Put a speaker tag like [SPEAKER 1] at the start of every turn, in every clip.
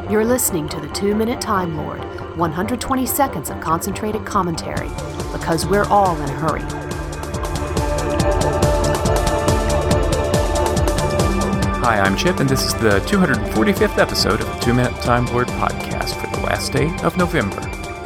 [SPEAKER 1] You're listening to the 2-Minute Time Lord, 120 seconds of concentrated commentary, because we're all in a hurry.
[SPEAKER 2] Hi, I'm Chip, and this is the 245th episode of the 2-Minute Time Lord podcast for the last day of November.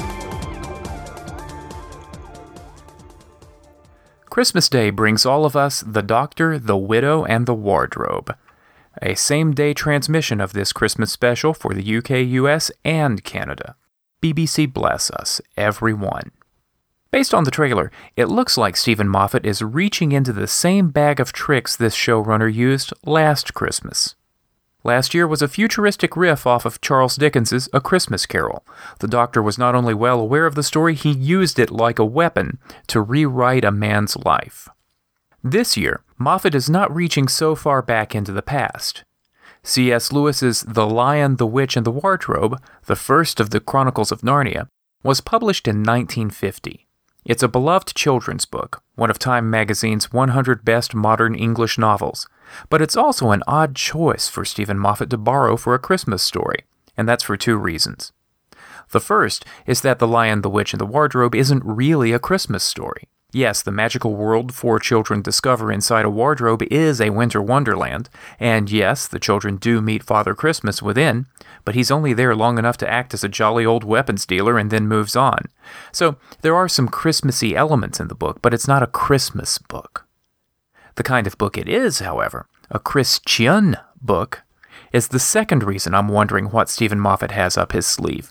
[SPEAKER 2] Christmas Day brings all of us The Doctor, the Widow, and the Wardrobe. A same-day transmission of this Christmas special for the UK, US, and Canada. BBC bless us, everyone. Based on the trailer, it looks like Steven Moffat is reaching into the same bag of tricks this showrunner used last Christmas. Last year was a futuristic riff off of Charles Dickens's A Christmas Carol. The Doctor was not only well aware of the story, he used it like a weapon to rewrite a man's life. This year, Moffat is not reaching so far back into the past. C.S. Lewis's The Lion, the Witch, and the Wardrobe, the first of the Chronicles of Narnia, was published in 1950. It's a beloved children's book, one of Time magazine's 100 best modern English novels, but it's also an odd choice for Steven Moffat to borrow for a Christmas story, and that's for two reasons. The first is that The Lion, the Witch, and the Wardrobe isn't really a Christmas story. Yes, the magical world four children discover inside a wardrobe is a winter wonderland, and yes, the children do meet Father Christmas within, but he's only there long enough to act as a jolly old weapons dealer and then moves on. So, there are some Christmassy elements in the book, but it's not a Christmas book. The kind of book it is, however, a Christian book, is the second reason I'm wondering what Steven Moffat has up his sleeve.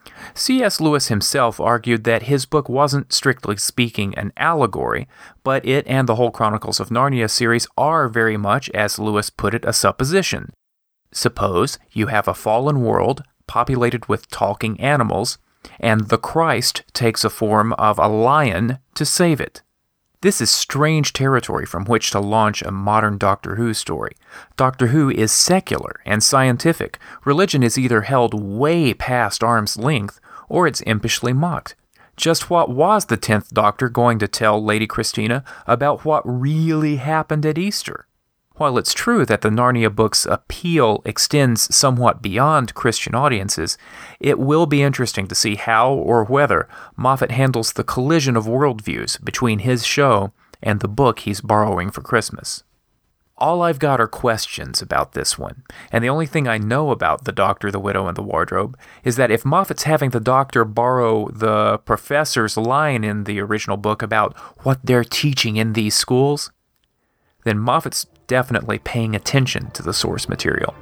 [SPEAKER 2] C.S. Lewis himself argued that his book wasn't, strictly speaking, an allegory, but it and the whole Chronicles of Narnia series are very much, as Lewis put it, a supposition. Suppose you have a fallen world populated with talking animals, and the Christ takes a form of a lion to save it. This is strange territory from which to launch a modern Doctor Who story. Doctor Who is secular and scientific. Religion is either held way past arm's length, or it's impishly mocked. Just what was the 10th Doctor going to tell Lady Christina about what really happened at Easter? While it's true that the Narnia book's appeal extends somewhat beyond Christian audiences, it will be interesting to see how or whether Moffat handles the collision of worldviews between his show and the book he's borrowing for Christmas. All I've got are questions about this one, and the only thing I know about The Doctor, the Widow, and the Wardrobe is that if Moffat's having the Doctor borrow the professor's line in the original book about what they're teaching in these schools, then Moffat's definitely paying attention to the source material.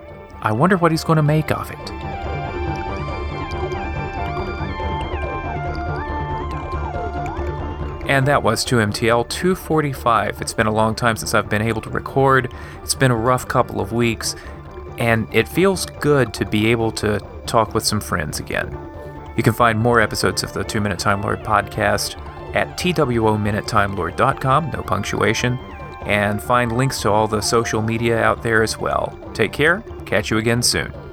[SPEAKER 2] I wonder what he's going to make of it. And that was 2MTL 245. It's been a long time since I've been able to record. It's been a rough couple of weeks, and it feels good to be able to talk with some friends again. You can find more episodes of the 2-Minute Time Lord podcast at twominutetimelord.com, no punctuation, and find links to all the social media out there as well. Take care. Catch you again soon.